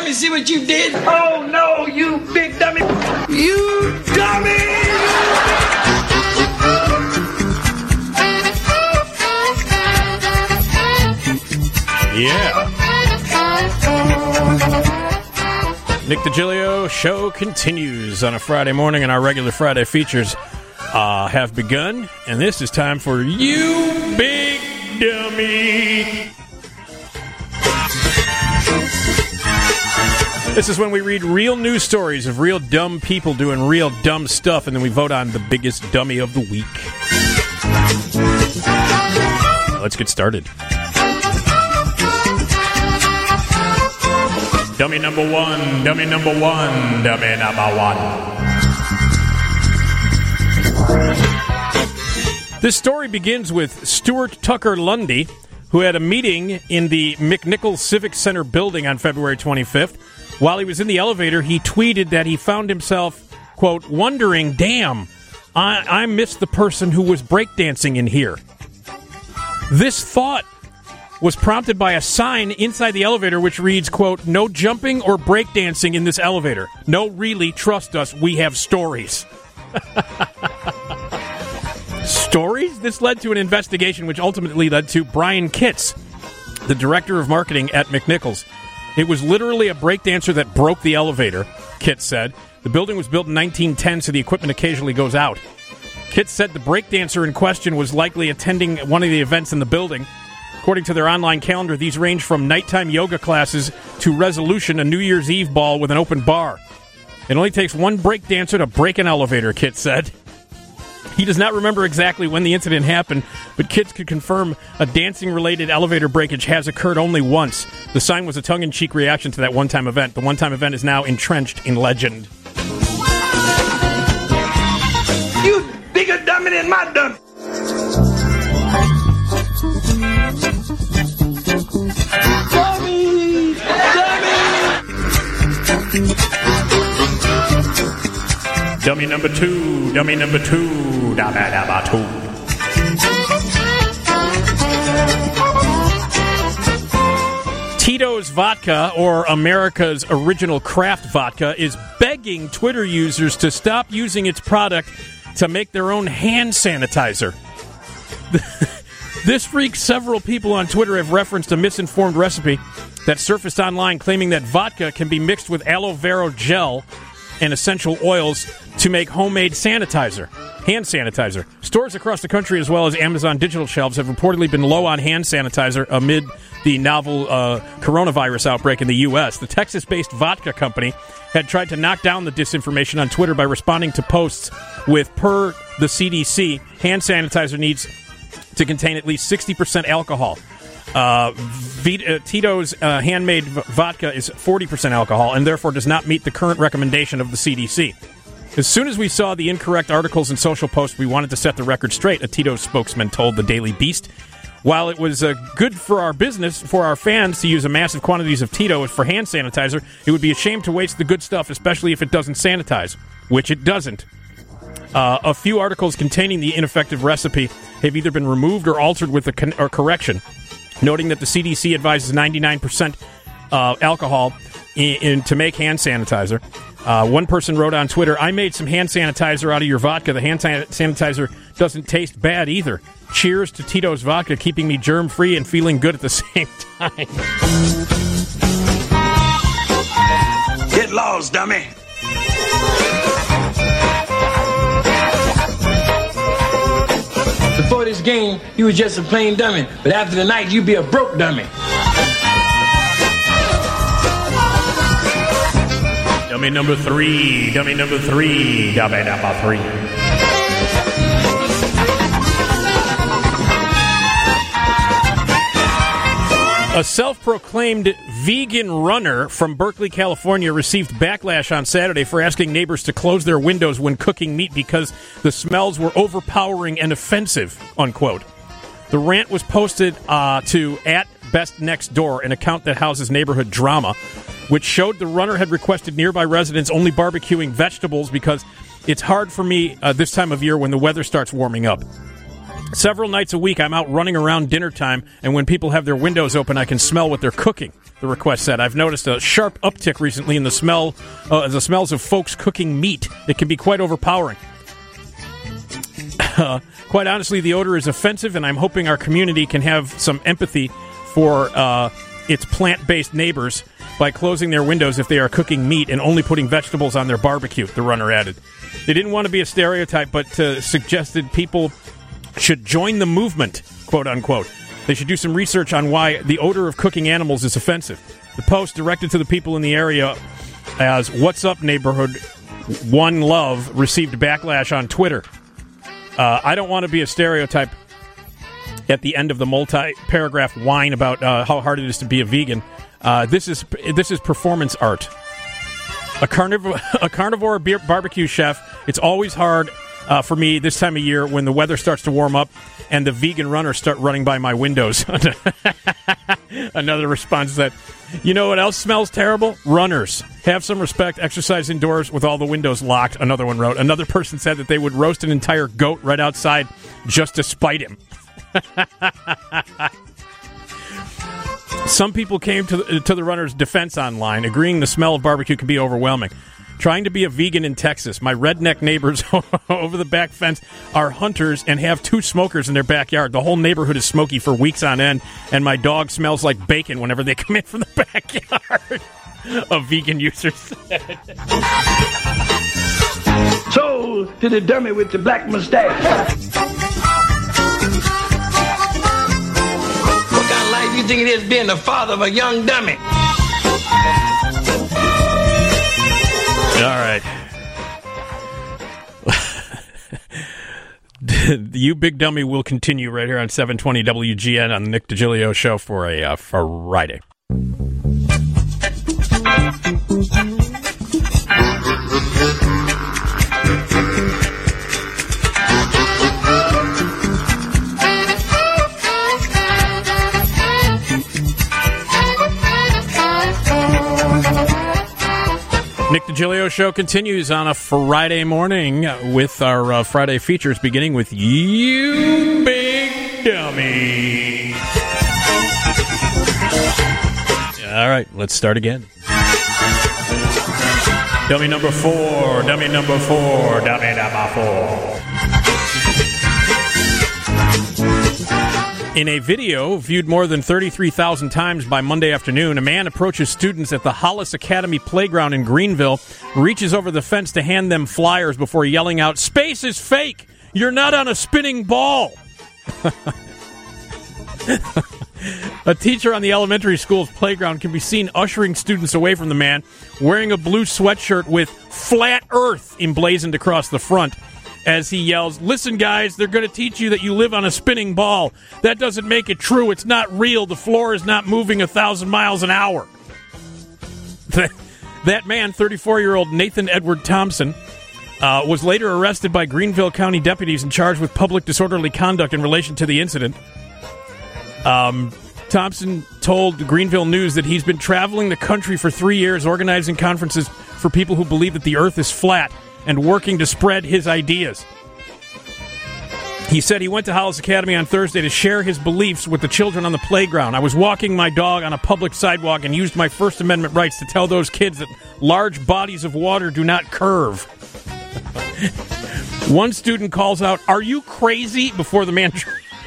dummy, see what you did? Oh, no, you big dummy. You dummy! Yeah. Nick DiGilio show continues on a Friday morning, and our regular Friday features have begun. And this is time for You Big Dummy. This is when we read real news stories of real dumb people doing real dumb stuff, and then we vote on the biggest dummy of the week. Let's get started. Dummy number one, dummy number one, dummy number one. This story begins with Stuart Tucker Lundy, who had a meeting in the McNichols Civic Center building on February 25th. While he was in the elevator, he tweeted that he found himself, quote, wondering, damn, I missed the person who was breakdancing in here. This thought was prompted by a sign inside the elevator which reads, quote, no jumping or breakdancing in this elevator. No, really, trust us, we have stories. Stories? This led to an investigation which ultimately led to Brian Kitts, the director of marketing at McNichols. It was literally a breakdancer that broke the elevator, Kitts said. The building was built in 1910, so the equipment occasionally goes out. Kitts said the breakdancer in question was likely attending one of the events in the building. According to their online calendar, these range from nighttime yoga classes to Resolution, a New Year's Eve ball with an open bar. It only takes one breakdancer to break an elevator, Kitts said. He does not remember exactly when the incident happened, but Kitts could confirm a dancing-related elevator breakage has occurred only once. The sign was a tongue-in-cheek reaction to that one-time event. The one-time event is now entrenched in legend. You bigger dummy than my dummy. Dummy! Dummy! Dummy number two, dummy number two, dummy number two. Tito's Vodka, or America's original craft vodka, is begging Twitter users to stop using its product to make their own hand sanitizer. This freaks several people on Twitter have referenced a misinformed recipe that surfaced online claiming that vodka can be mixed with aloe vera gel and essential oils to make homemade sanitizer, hand sanitizer. Stores across the country, as well as Amazon digital shelves, have reportedly been low on hand sanitizer amid the novel coronavirus outbreak in the U.S. The Texas-based vodka company had tried to knock down the disinformation on Twitter by responding to posts with, per the CDC, hand sanitizer needs to contain at least 60% alcohol. Tito's handmade vodka is 40% alcohol and therefore does not meet the current recommendation of the CDC. As soon as we saw the incorrect articles and social posts, we wanted to set the record straight, a Tito's spokesman told the Daily Beast. While it was good for our business, for our fans, to use a massive quantities of Tito for hand sanitizer, it would be a shame to waste the good stuff, especially if it doesn't sanitize, which it doesn't. A few articles containing the ineffective recipe have either been removed or altered with a correction, noting that the CDC advises 99% alcohol to make hand sanitizer. One person wrote on Twitter, I made some hand sanitizer out of your vodka. The hand sanitizer doesn't taste bad either. Cheers to Tito's Vodka, keeping me germ-free and feeling good at the same time. Get lost, dummy. Before this game, you was just a plain dummy. But after the night, you be a broke dummy. Dummy number three, dummy number three, dummy number three. A self-proclaimed vegan runner from Berkeley, California, received backlash on Saturday for asking neighbors to close their windows when cooking meat because the smells were overpowering and offensive, unquote. The rant was posted to @BestNextDoor, an account that houses neighborhood drama, which showed the runner had requested nearby residents only barbecuing vegetables because it's hard for me this time of year when the weather starts warming up. Several nights a week, I'm out running around dinner time, and when people have their windows open, I can smell what they're cooking, the request said. I've noticed a sharp uptick recently in the smells of folks cooking meat. It can be quite overpowering. Quite honestly, the odor is offensive, and I'm hoping our community can have some empathy for its plant-based neighbors by closing their windows if they are cooking meat and only putting vegetables on their barbecue, the runner added. They didn't want to be a stereotype, but suggested people should join the movement, quote-unquote. They should do some research on why the odor of cooking animals is offensive. The post, directed to the people in the area as What's Up Neighborhood One Love, received backlash on Twitter. I don't want to be a stereotype at the end of the multi-paragraph whine about how hard it is to be a vegan. This is performance art. A carnivore barbecue chef, it's always hard for me this time of year when the weather starts to warm up and the vegan runners start running by my windows. Another response that, you know what else smells terrible? Runners. Have some respect. Exercise indoors with all the windows locked, another one wrote. Another person said that they would roast an entire goat right outside just to spite him. Some people came to the runner's defense online, agreeing the smell of barbecue can be overwhelming. Trying to be a vegan in Texas, my redneck neighbors over the back fence are hunters and have 2 smokers in their backyard. The whole neighborhood is smoky for weeks on end, and my dog smells like bacon whenever they come in from the backyard. A vegan user said. So, to the dummy with the black mustache. What kind of life you think it is being the father of a young dummy? All right. You Big Dummy will continue right here on 720 WGN on the Nick DiGilio Show for a Friday. Nick DiGilio Show continues on a Friday morning with our Friday features, beginning with You Big Dummy. All right, let's start again. Dummy number 4, dummy number 4, dummy number 4. In a video viewed more than 33,000 times by Monday afternoon, a man approaches students at the Hollis Academy playground in Greenville, reaches over the fence to hand them flyers before yelling out, "Space is fake! You're not on a spinning ball!" A teacher on the elementary school's playground can be seen ushering students away from the man, wearing a blue sweatshirt with "Flat Earth" emblazoned across the front, as he yells, "Listen, guys, they're going to teach you that you live on a spinning ball. That doesn't make it true. It's not real. The floor is not moving 1,000 miles an hour." That man, 34-year-old Nathan Edward Thompson, was later arrested by Greenville County deputies and charged with public disorderly conduct in relation to the incident. Thompson told Greenville News that he's been traveling the country for 3 years, organizing conferences for people who believe that the earth is flat and working to spread his ideas. He said he went to Hollis Academy on Thursday to share his beliefs with the children on the playground. "I was walking my dog on a public sidewalk and used my First Amendment rights to tell those kids that large bodies of water do not curve." One student calls out, "Are you crazy?" before the man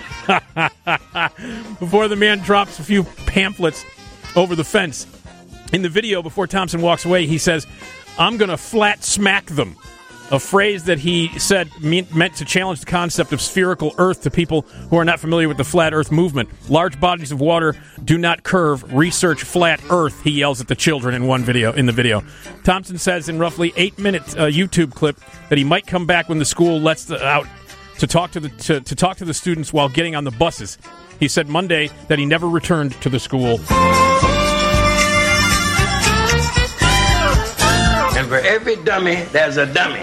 drops a few pamphlets over the fence. In the video, before Thompson walks away, he says, "I'm going to flat smack them," a phrase that he said meant to challenge the concept of spherical Earth to people who are not familiar with the flat Earth movement. "Large bodies of water do not curve. Research flat Earth," he yells at the children in the video. Thompson says in roughly 8-minute YouTube clip that he might come back when the school lets out to talk to the students while getting on the buses. He said Monday that he never returned to the school. And for every dummy, there's a dummy.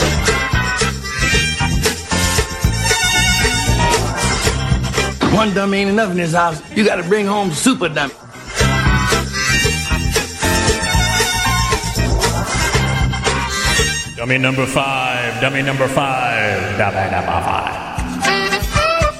One dummy ain't enough in this house. You got to bring home super dummy. Dummy number 5, dummy number 5, dummy number 5.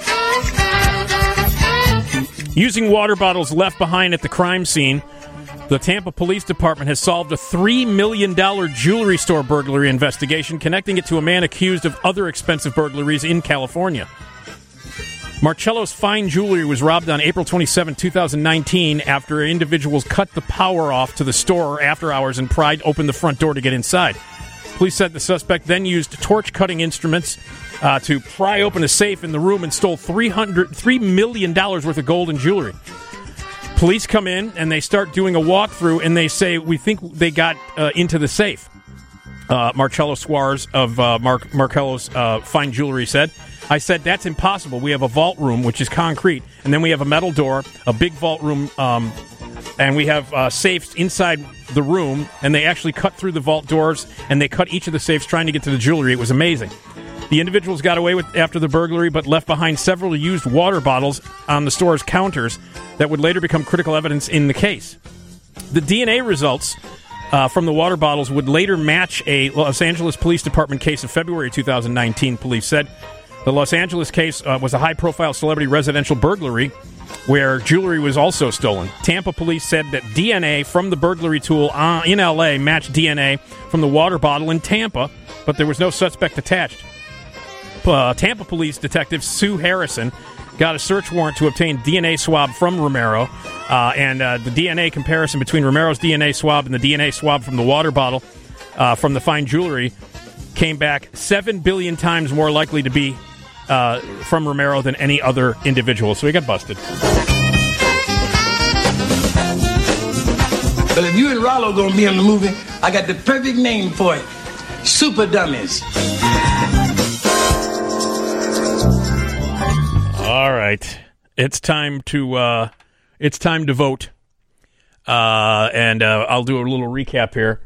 Using water bottles left behind at the crime scene, the Tampa Police Department has solved a $3 million jewelry store burglary investigation, connecting it to a man accused of other expensive burglaries in California. Marcello's fine jewelry was robbed on April 27, 2019, after individuals cut the power off to the store after hours and pried open the front door to get inside. Police said the suspect then used torch-cutting instruments to pry open a safe in the room and stole $3 million worth of gold and jewelry. Police come in, and they start doing a walkthrough, and they say, we think they got into the safe. Marcello Suarez of Marcello's Fine Jewelry said, I said, that's impossible. We have a vault room, which is concrete, and then we have a metal door, a big vault room, and we have safes inside the room, and they actually cut through the vault doors, and they cut each of the safes trying to get to the jewelry. It was amazing. The individuals got away with after the burglary, but left behind several used water bottles on the store's counters that would later become critical evidence in the case. The DNA results from the water bottles would later match a Los Angeles Police Department case of February 2019, police said. The Los Angeles case was a high-profile celebrity residential burglary where jewelry was also stolen. Tampa police said that DNA from the burglary tool in L.A. matched DNA from the water bottle in Tampa, but there was no suspect attached. Tampa police detective Sue Harrison got a search warrant to obtain DNA swab from Romero, and the DNA comparison between Romero's DNA swab and the DNA swab from the water bottle from the fine jewelry came back 7 billion times more likely to be from Romero than any other individual. So he got busted. But if you and Rollo gonna be in the movie, I got the perfect name for it. Super Dummies. All right, it's time to vote, and I'll do a little recap here,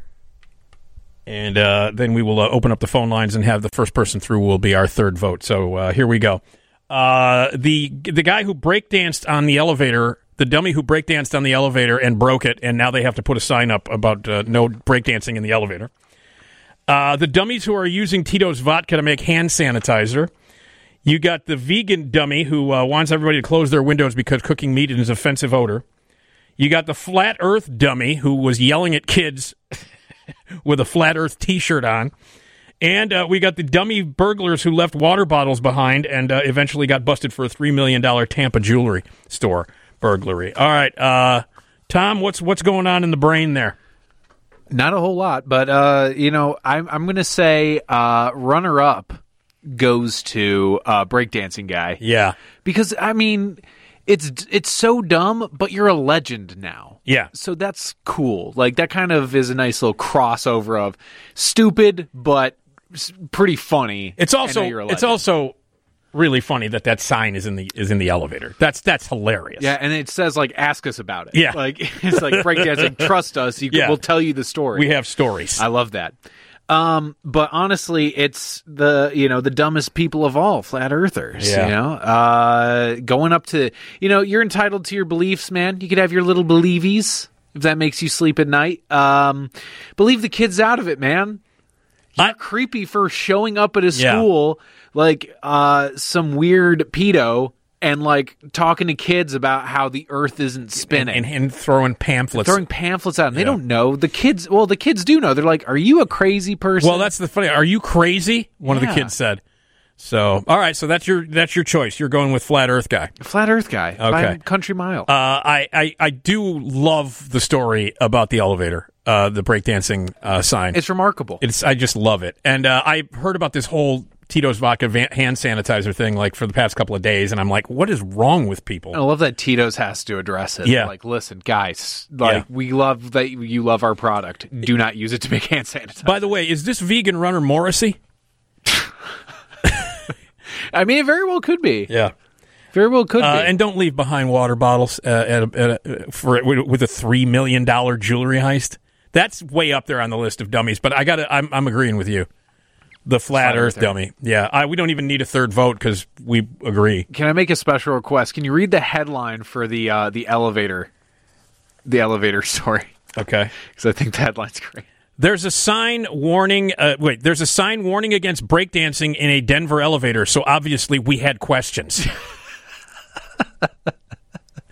and then we will open up the phone lines and have the first person through will be our third vote. So here we go. The guy who breakdanced on the elevator, the dummy who breakdanced on the elevator and broke it, and now they have to put a sign up about no breakdancing in the elevator. The dummies who are using Tito's vodka to make hand sanitizer. You got the vegan dummy who wants everybody to close their windows because cooking meat is an offensive odor. You got the flat earth dummy who was yelling at kids with a flat earth t-shirt on. And we got the dummy burglars who left water bottles behind and eventually got busted for a $3 million Tampa jewelry store burglary. All right, Tom, what's going on in the brain there? Not a whole lot, but I'm going to say runner-up goes to breakdancing guy. Yeah. Because, I mean, it's so dumb, but you're a legend now. Yeah. So that's cool. Like, that kind of is a nice little crossover of stupid, but pretty funny. It's also really funny that sign is in the elevator. That's hilarious. Yeah, and it says, like, ask us about it. Yeah. Like, it's like breakdancing, trust us. We'll tell you the story. We have stories. I love that. But honestly, it's the dumbest people of all, flat earthers, going up to, you're entitled to your beliefs, man. You could have your little believies if that makes you sleep at night. But leave the kids out of it, man. You're creepy for showing up at a school like, some weird pedo and, like, talking to kids about how the earth isn't spinning. And throwing pamphlets. Throwing pamphlets out. And they don't know. The kids do know. They're like, are you a crazy person? Well, that's the funny. Are you crazy? One of the kids said. So, all right. So that's your choice. You're going with Flat Earth Guy. Flat Earth Guy. Okay. By a country mile. I do love the story about the elevator, the breakdancing sign. It's remarkable. I just love it. And I heard about this whole Tito's vodka hand sanitizer thing like for the past couple of days, and I'm like, what is wrong with people? I love that Tito's has to address it. Yeah. Like, listen, guys, we love that you love our product. Do not use it to make hand sanitizer. By the way, is this vegan runner Morrissey? I mean, it very well could be. Yeah. Very well could be. And don't leave behind water bottles with a $3 million jewelry heist. That's way up there on the list of dummies, but I'm agreeing with you. The flat Earth dummy. Yeah, we don't even need a third vote because we agree. Can I make a special request? Can you read the headline for the elevator story? Okay. Because I think the headline's great. There's a sign warning. There's a sign warning against breakdancing in a Denver elevator. So obviously we had questions.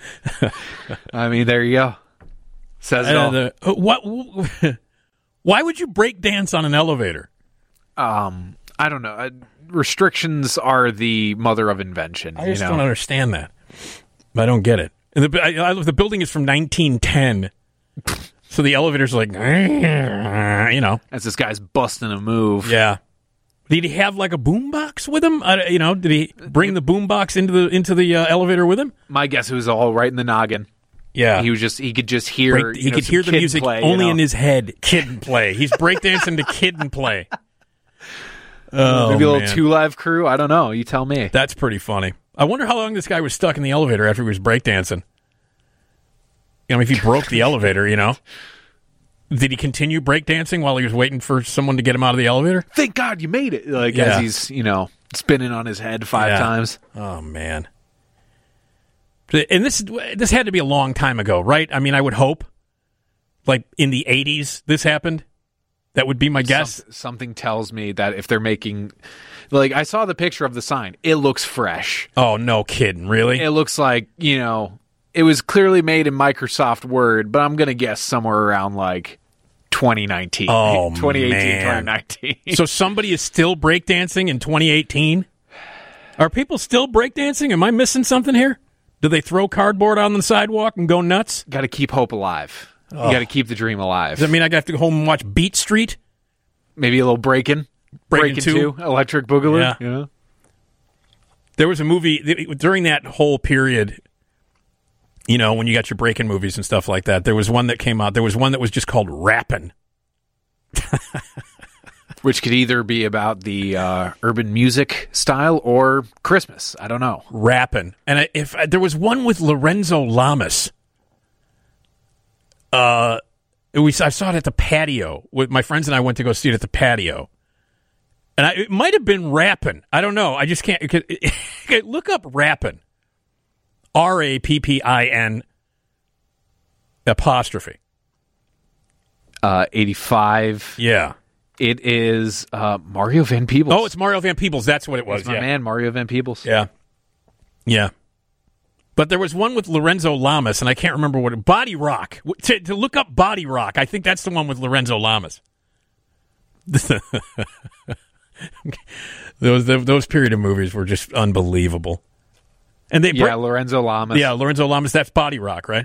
I mean, there you go. Says it all. What? Why would you break dance on an elevator? I don't know. Restrictions are the mother of invention. I just don't understand that. I don't get it. And the building is from 1910, so the elevator's like, as this guy's busting a move. Yeah. Did he have like a boombox with him? Did he bring the boombox into the elevator with him? My guess it was all right in the noggin. Yeah, he could just hear. He could hear the music play, only in his head. Kid and Play. He's breakdancing to Kid and Play. Oh, maybe a little 2 Live Crew. I don't know. You tell me. That's pretty funny. I wonder how long this guy was stuck in the elevator after he was breakdancing. If he broke the elevator, Did he continue breakdancing while he was waiting for someone to get him out of the elevator? Thank God you made it. As he's, spinning on his head 5 times. Oh, man. And this had to be a long time ago, right? I mean, I would hope. Like in the 80s, this happened. That would be my guess. Something tells me that if they're making... I saw the picture of the sign. It looks fresh. Oh, no kidding. Really? It looks like, it was clearly made in Microsoft Word, but I'm going to guess somewhere around 2019. Oh, 2018, man. 2019. So somebody is still breakdancing in 2018? Are people still breakdancing? Am I missing something here? Do they throw cardboard on the sidewalk and go nuts? Got to keep hope alive. You got to keep the dream alive. Does that mean I have to go home and watch Beat Street? Maybe a little Breakin' 2, Electric Boogaloo. Yeah. There was a movie during that whole period, when you got your Breakin' movies and stuff like that. There was one that came out. There was one that was just called Rappin'. Which could either be about the urban music style or Christmas. I don't know. Rappin'. And there was one with Lorenzo Lamas. I saw it at the Patio. With my friends and I went to go see it at the Patio. And it might have been Rappin'. I don't know. I just can't. Look up Rappin'. RAPPIN apostrophe. 85. Yeah. It is Mario Van Peebles. Oh, it's Mario Van Peebles. That's what it was. That's my man, Mario Van Peebles. Yeah. Yeah. But there was one with Lorenzo Lamas, and I can't remember what. Body Rock. To look up Body Rock, I think that's the one with Lorenzo Lamas. Those period of movies were just unbelievable. And Lorenzo Lamas. Yeah, Lorenzo Lamas. That's Body Rock, right?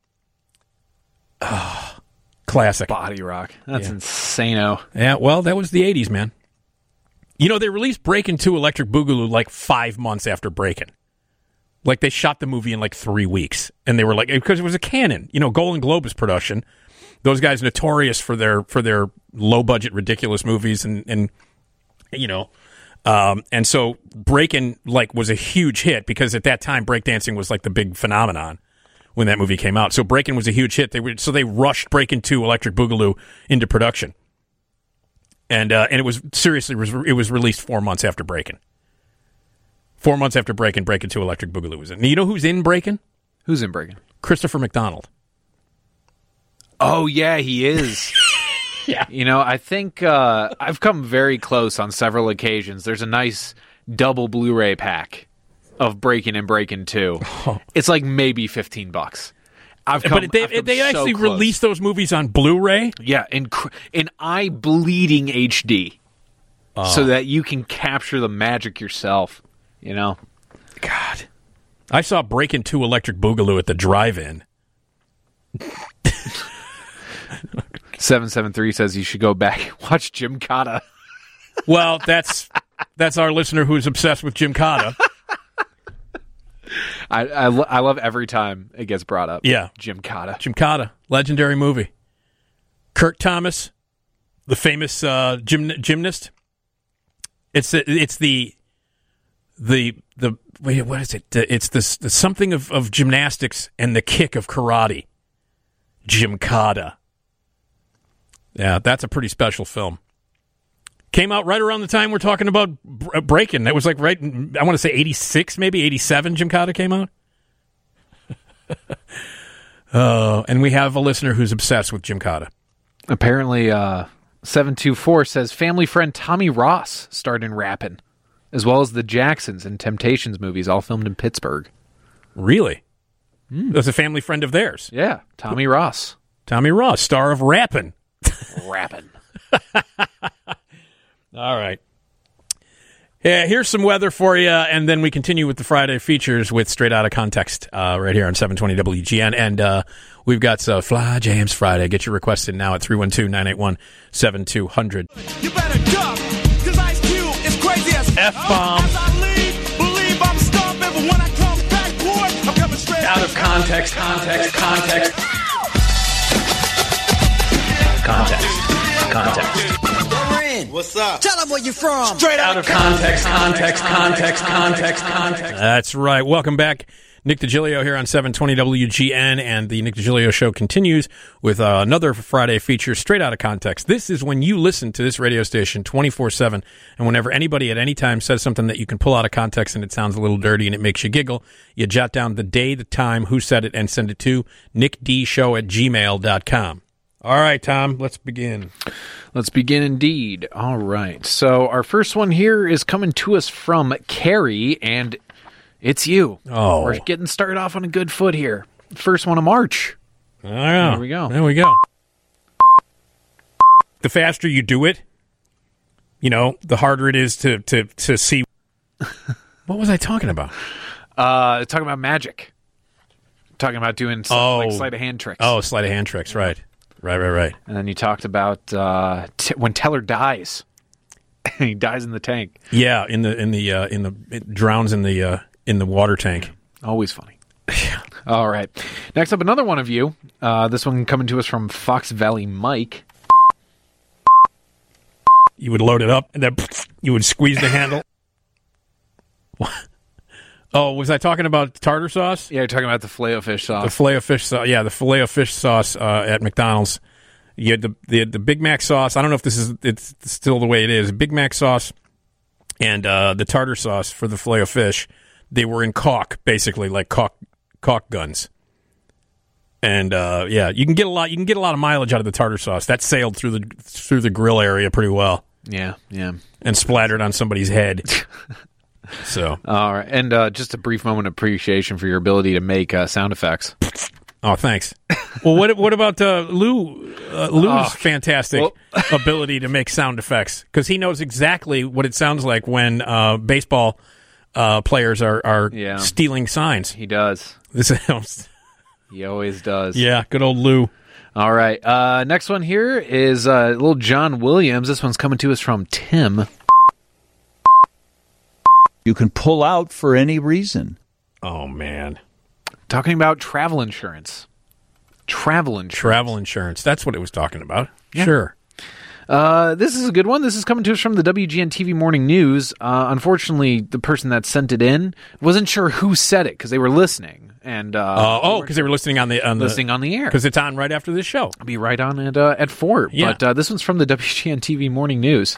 Oh, classic. Body Rock. That's insano. Yeah, well, that was the 80s, man. They released Breakin' 2 Electric Boogaloo 5 months after Breakin'. They shot the movie in 3 weeks. And they were because it was a canon. Golden Globus production. Those guys notorious for their low-budget, ridiculous movies and so Breakin' was a huge hit because at that time breakdancing was the big phenomenon when that movie came out. So Breakin' was a huge hit. They rushed Breakin' 2 Electric Boogaloo into production. And it was released 4 months after Breakin'. 4 months after Breakin' 2 Electric Boogaloo was in. And you know who's in Breakin'? Who's in Breakin'? Christopher McDonald. Oh, yeah, he is. Yeah. I think I've come very close on several occasions. There's a nice double Blu-ray pack of Breakin' and Breakin' 2. Oh. It's maybe $15. But they actually released those movies on Blu-ray? Yeah, in eye-bleeding HD. So that you can capture the magic yourself, God. I saw Breakin' 2 Electric Boogaloo at the drive-in. 773 says you should go back and watch Jim Cotta. Well, that's our listener who's obsessed with Jim Cotta. I love every time it gets brought up. Yeah. Jim Cotta, legendary movie. Kirk Thomas, the famous gymnast. It's the wait, what is it? It's the something of gymnastics and the kick of karate. Jim Cotta. Yeah, that's a pretty special film. Came out right around the time we're talking about Breakin'. That was right, I want to say 86, maybe 87 Jim Cotta came out. And we have a listener who's obsessed with Jim Cotta. Apparently, 724 says family friend Tommy Ross starred in Rappin', as well as the Jacksons and Temptations movies, all filmed in Pittsburgh. Really? That's a family friend of theirs. Yeah, Tommy Ross. Tommy Ross, star of Rappin'. Rapping. All right. Yeah, here's some weather for you, and then we continue with the Friday features with Straight Outta Context right here on 720 WGN. And we've got Fly Jams Friday. Get your requests in now at 312-981-7200. You better duck, because Ice Cube is crazy as F-bomb. As I leave, believe I'm stomping, but when I come back, boy, I'm coming straight Out of context. What's up? Tell them where you're from. Straight Out of context. That's right. Welcome back. Nick DiGilio here on 720 WGN, and the Nick DiGilio Show continues with another Friday feature, Straight Outta Context. This is when you listen to this radio station 24/7, and whenever anybody at any time says something that you can pull out of context and it sounds a little dirty and it makes you giggle, you jot down the day, the time, who said it, and send it to nickdshow@gmail.com. All right, Tom, let's begin. Let's begin indeed. All right. So our first one here is coming to us from Carrie, and it's you. Oh. We're getting started off on a good foot here. First one of March. Oh, yeah. There we go. There we go. The faster you do it, the harder it is to see. What was I talking about? Talking about magic. Talking about doing like sleight of hand tricks. Oh, sleight of hand tricks, right. Right. And then you talked about when Teller dies. He dies in the tank. Yeah, it drowns in the water tank. Always funny. All right. Next up, another one of you. This one coming to us from Fox Valley Mike. You would load it up, and then you would squeeze the handle. Oh, was I talking about tartar sauce? Yeah, you're talking about the Filet-O-Fish sauce. The Filet-O-Fish sauce. Yeah, the Filet-O-Fish sauce at McDonald's. You had the Big Mac sauce. I don't know if it's still the way it is. Big Mac sauce and the tartar sauce for the Filet-O-Fish. They were in caulk, basically, like caulk guns. And you can get a lot of mileage out of the tartar sauce. That sailed through the grill area pretty well. Yeah. And splattered on somebody's head. So, all right, and just a brief moment of appreciation for your ability to make sound effects. Oh, thanks. Well, what about Lou's fantastic ability to make sound effects? Because he knows exactly what it sounds like when baseball players are stealing signs. He does. He always does. Yeah, good old Lou. All right, next one here is little John Williams. This one's coming to us from Tim. You can pull out for any reason. Oh, man. Talking about travel insurance. Travel insurance. That's what it was talking about. Yeah. Sure. This is a good one. This is coming to us from the WGN TV Morning News. Unfortunately, the person that sent it in wasn't sure who said it because they were listening. And because they were listening on the air because it's on right after this show. It'll be right on at 4. Yeah. But this one's from the WGN TV Morning News.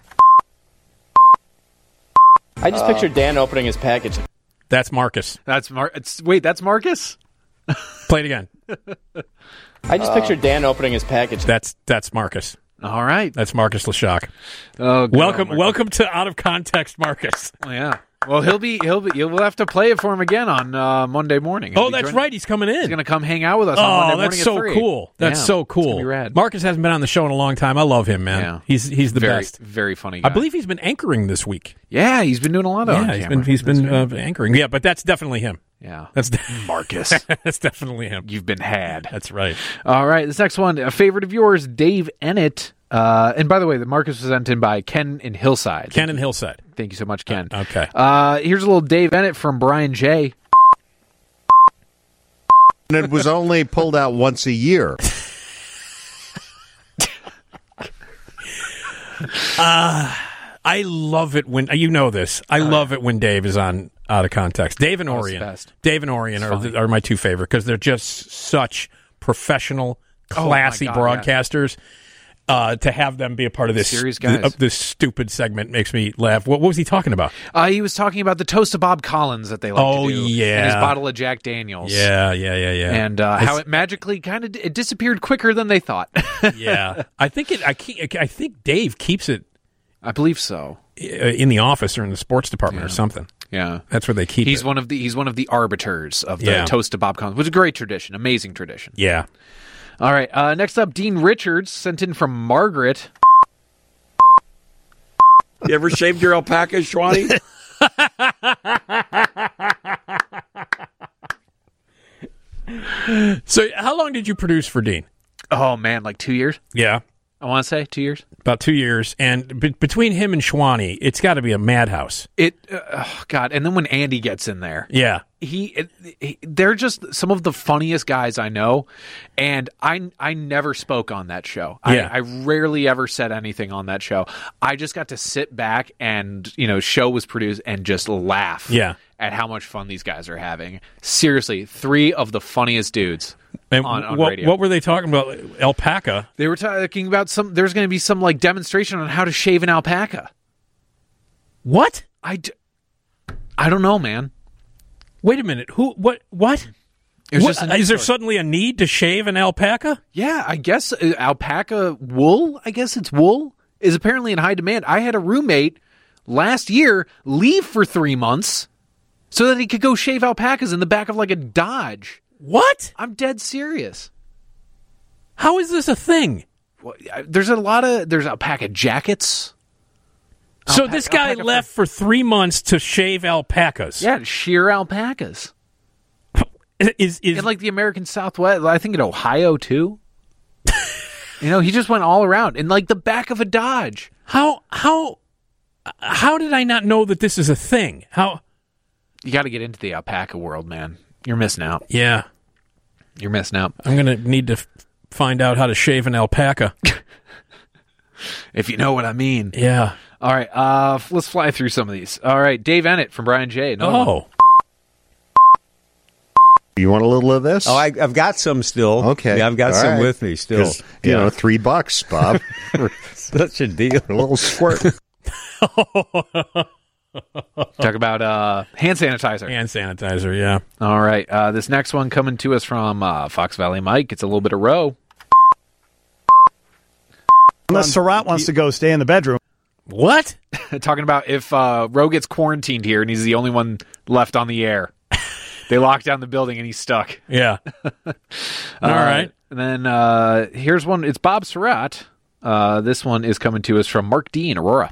I just pictured Dan opening his package. That's Marcus. That's Marcus? Play it again. I just pictured Dan opening his package. That's Marcus. All right. That's Marcus Leshock. Oh, welcome to Out of Context, Marcus. Yeah. Well, you'll have to play it for him again on Monday morning. That's right. He's coming in. He's going to come hang out with us on Monday morning that's so at 3. cool. That's so cool. It's gonna be rad. Marcus hasn't been on the show in a long time. I love him, man. Yeah. He's the best. Very funny guy. I believe he's been anchoring this week. Yeah, he's been doing a lot of he's been anchoring. Yeah, but that's definitely him. Yeah. That's Marcus. That's definitely him. You've been had. That's right. All right, this next one, a favorite of yours, Dave Ennett. And by the way, the Marcus was sent in by Ken in Hillside. Ken in Hillside. Thank you so much, Ken. Okay. Here's a little Dave Ennett from Brian J. And it was only pulled out once a year. I love it when this. I love it when Dave is on Out of Context. Dave and Orion. Dave and Orion are my two favorite because they're just such professional, classy broadcasters. To have them be a part of this serious guys. This stupid segment makes me laugh. What was he talking about? He was talking about the toast of Bob Collins that they like to do. Yeah. And his bottle of Jack Daniels. Yeah. And how it magically it disappeared quicker than they thought. Yeah. I think Dave keeps it I believe so. In the office or in the sports department or something. Yeah, that's where they keep he's it. one of the arbiters of the Toast to Bob Collins, which is a great tradition, amazing tradition. Yeah. All right. Next up, Dean Richards sent in from Margaret. You ever shaved your alpaca, Schwani? So, how long did you produce for Dean? Oh man, like 2 years. Yeah, I want to say 2 years. About 2 years, and between him and Schwani, it's got to be a madhouse. God, and then when Andy gets in there, yeah, they're just some of the funniest guys I know, and I never spoke on that show. Yeah. I rarely ever said anything on that show. I just got to sit back and show was produced and just laugh. Yeah. At how much fun these guys are having. Seriously, 3 of the funniest dudes. And on what, radio. What were they talking about? Alpaca? They were talking about there's going to be some like demonstration on how to shave an alpaca. What? I don't know, man. Wait a minute. What? Is there suddenly a need to shave an alpaca? Yeah, I guess alpaca wool, I guess it's wool, is apparently in high demand. I had a roommate last year leave for 3 months so that he could go shave alpacas in the back of like a Dodge. What? I'm dead serious. How is this a thing? Well, there's alpaca jackets. So this guy left for 3 months to shave alpacas. Yeah, to shear alpacas. Is in like the American Southwest, I think in Ohio too. He just went all around in like the back of a Dodge. How did I not know that this is a thing? How? You got to get into the alpaca world, man. You're missing out. Yeah. You're missing out. I'm going to need to find out how to shave an alpaca. If you know what I mean. Yeah. All right. Let's fly through some of these. All right. Dave Ennett from Brian J. Oh. You want a little of this? Oh, I've got some still. Okay. Yeah, I've got some with me still. $3, Bob. Such a deal. A little squirt. Talk about hand sanitizer. Hand sanitizer, yeah. All right. This next one coming to us from Fox Valley Mike. It's a little bit of Roe. Unless Surratt wants to go stay in the bedroom. What? Talking about if Roe gets quarantined here and he's the only one left on the air. They lock down the building and he's stuck. Yeah. All right. And then here's one. It's Bob Surratt. This one is coming to us from Mark D. in Aurora.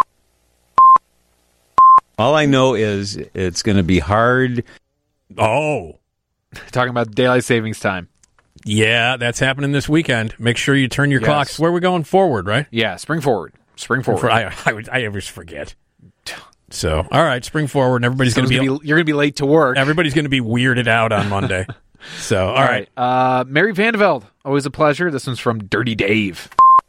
All I know is it's going to be hard. Oh. Talking about daylight savings time. Yeah, that's happening this weekend. Make sure you turn your clocks. Where are we going forward, right? Yeah, spring forward. Spring forward. I always forget. So, all right, spring forward, and everybody's going to be... You're going to be late to work. Everybody's going to be weirded out on Monday. So, all right. Mary Vandeveld, always a pleasure. This one's from Dirty Dave.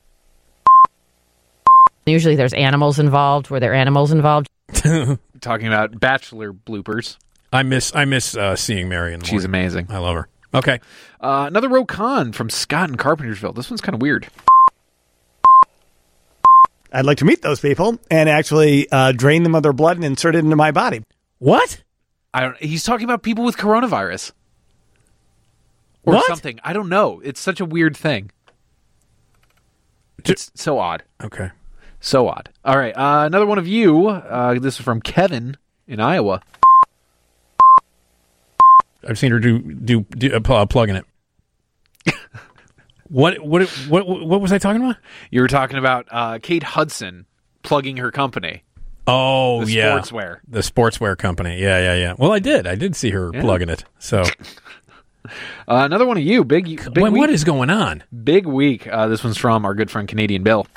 Usually there's animals involved. Were there animals involved? Talking about Bachelor bloopers. I miss seeing Mary in the morning. She's amazing. I love her. Okay. Another Roe Khan from Scott in Carpentersville. This one's kind of weird. I'd like to meet those people and actually drain them of their blood and insert it into my body. What? He's talking about people with coronavirus. Or something. I don't know. It's such a weird thing. It's so odd. Okay. So odd. All right. Another one of you. This is from Kevin in Iowa. I've seen her do plugging it. What was I talking about? You were talking about Kate Hudson plugging her company. Oh, the yeah. Sportswear. The sportswear company. Yeah. Well, I did see her plugging it. So another one of you. Big week. What is going on? Big week. This one's from our good friend Canadian Bill.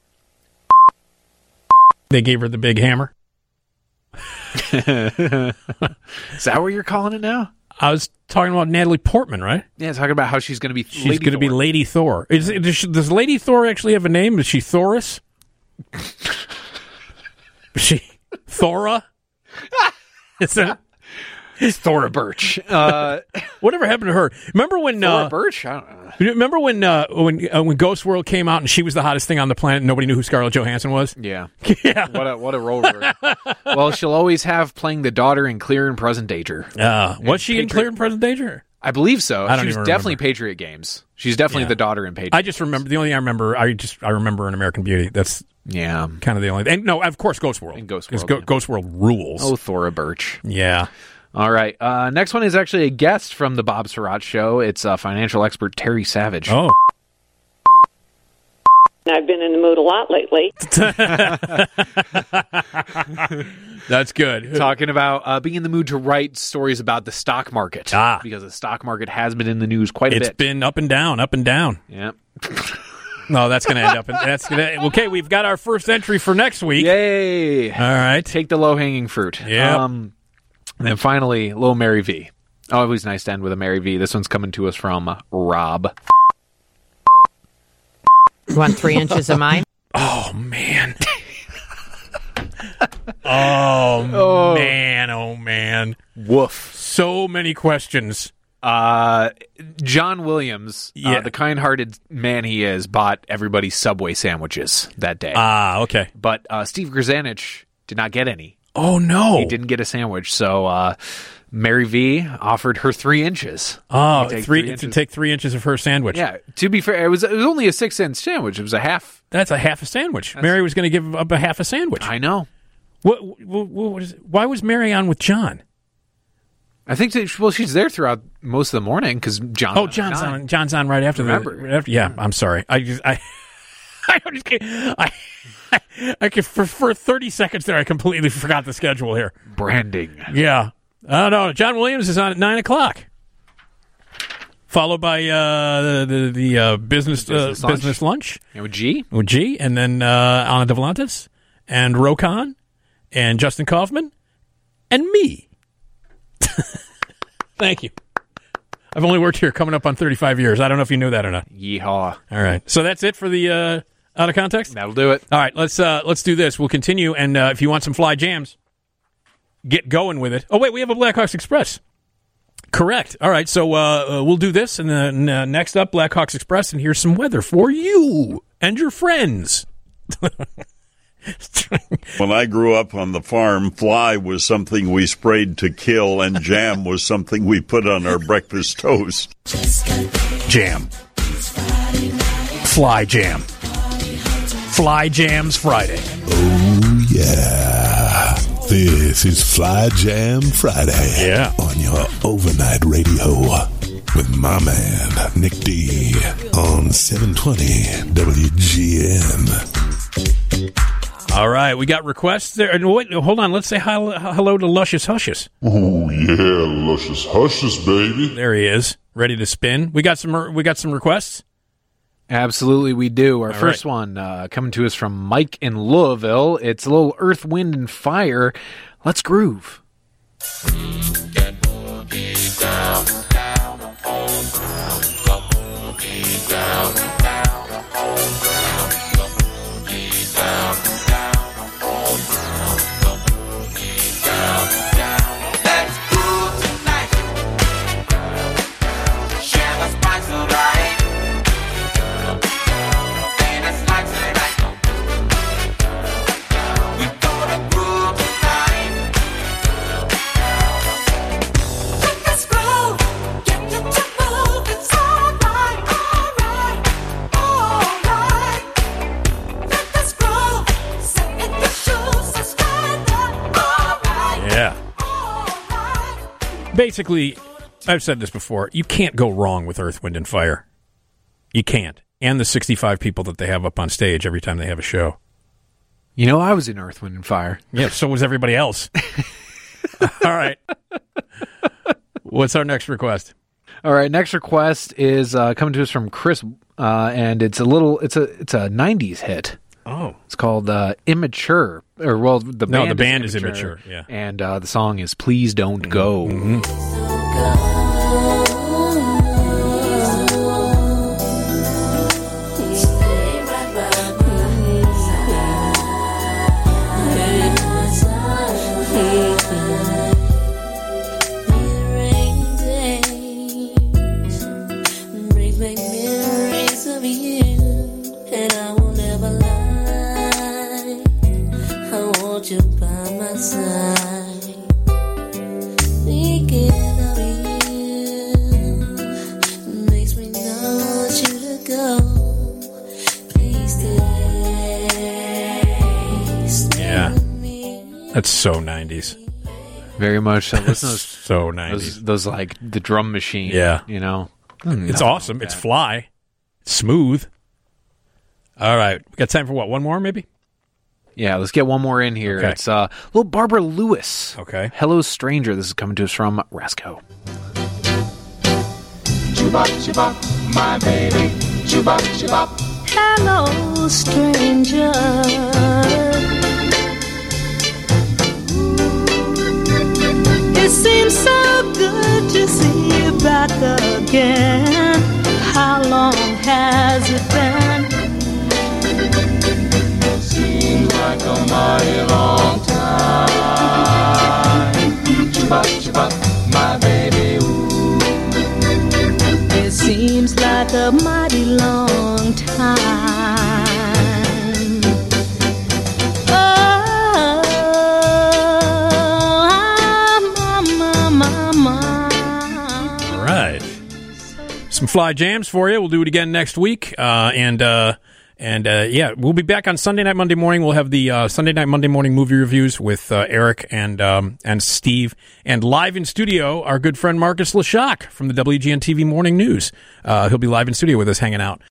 They gave her the big hammer. Is that what you're calling it now? I was talking about Natalie Portman, right? Yeah, talking about how she's going to be She's going to be Lady Thor. Does Lady Thor actually have a name? Is she Thoris? Is she Thora? Is that... It's Thora Birch. Whatever happened to her? Remember when Thora Birch? I don't know. Remember when Ghost World came out and she was the hottest thing on the planet and nobody knew who Scarlett Johansson was? Yeah. Yeah. What a role reversal. Well, she'll always have playing the daughter in Clear and Present Danger. Was she in Clear and Present Danger? I believe so. I don't she was even definitely remember. Patriot Games. She's definitely the daughter in Patriot. I just remember the only thing I remember. I remember in American Beauty. That's Yeah. Kind of the only. And no, of course, Ghost World. And Ghost 'Cause World, yeah. Ghost World rules. Oh, Thora Birch. Yeah. All right. Next one is actually a guest from the Bob Surratt Show. It's financial expert Terry Savage. Oh. I've been in the mood a lot lately. That's good. Talking about being in the mood to write stories about the stock market. Because the stock market has been in the news quite a bit. It's been up and down, up and down. Yeah. No, that's going to end up. Okay, we've got our first entry for next week. Yay! All right. Take the low-hanging fruit. Yeah. And then finally, little Mary V. Always nice to end with a Mary V. This one's coming to us from Rob. You want 3 inches of mine? Oh, man. Oh, man. Woof. So many questions. John Williams, the kind-hearted man he is, bought everybody Subway sandwiches that day. Okay. But Steve Grzanich did not get any. Oh, no. He didn't get a sandwich, so Mary V offered her 3 inches. Oh, to take 3 inches of her sandwich. Yeah, to be fair, it was only a 6-cent sandwich. It was a half. That's a half a sandwich. Mary was going to give up a half a sandwich. I know. Why was Mary on with John? I think she's there throughout most of the morning because John's on. John's on right after. Remember? Yeah, I'm sorry. For 30 seconds there, I completely forgot the schedule here. Branding. Yeah. Oh, no. John Williams is on at 9 o'clock. Followed by the business lunch. And with G. With G. And then Ana de Volantis. And Rokan. And Justin Kaufman. And me. Thank you. I've only worked here coming up on 35 years. I don't know if you knew that or not. Yeehaw. All right. So that's it for the Out of Context? That'll do it. All right. Let's do this. We'll continue. And if you want some fly jams, get going with it. Oh, wait. We have a Blackhawks Express. Correct. All right. So we'll do this. And then next up, Blackhawks Express. And here's some weather for you and your friends. When I grew up on the farm, fly was something we sprayed to kill, and jam was something we put on our breakfast toast. Jam. Fly jam. Fly Jams Friday. Oh, yeah. This is Fly Jam Friday. Yeah. On your overnight radio with my man, Nick D, on 720 WGN. All right, we got requests there. And wait, hold on. Let's say hello to Luscious Hushes. Oh yeah, Luscious Hushes, baby. There he is, ready to spin. We got some requests. Absolutely, we do. Our first one coming to us from Mike in Louisville. It's a little Earth, Wind, and Fire. Let's groove. Basically, I've said this before, you can't go wrong with Earth, Wind, and Fire. You can't. And the 65 people that they have up on stage every time they have a show. You know, I was in Earth, Wind, and Fire. Yeah, so was everybody else. All right. What's our next request? All right, next request is coming to us from Chris, and it's a 90s hit. Oh. It's called Immature. Or, well, the band is Immature. Yeah. And the song is Please Don't Go. Mm-hmm. You by my side, thinking I'll be That's so 90s. Very much so. Listen to those, so 90s. Those like the drum machine. Yeah. You know? It's awesome. It's fly. It's smooth. All right. We got time for what? One more, maybe? Yeah, let's get one more in here. Okay. It's little Barbara Lewis. Okay. Hello, Stranger. This is coming to us from Rasco. Chubop, chubop, my baby. Chubop, chubop. Hello, stranger. It seems so good to see you back again. How long has it been? Seems like a mighty long time. Chubop, chubop, my baby. It seems like a mighty long time. All right. Some fly jams for you. We'll do it again next week. Yeah, we'll be back on Sunday night, Monday morning. We'll have the Sunday night, Monday morning movie reviews with Eric and Steve. And live in studio, our good friend Marcus Leshock from the WGN TV Morning News. He'll be live in studio with us hanging out.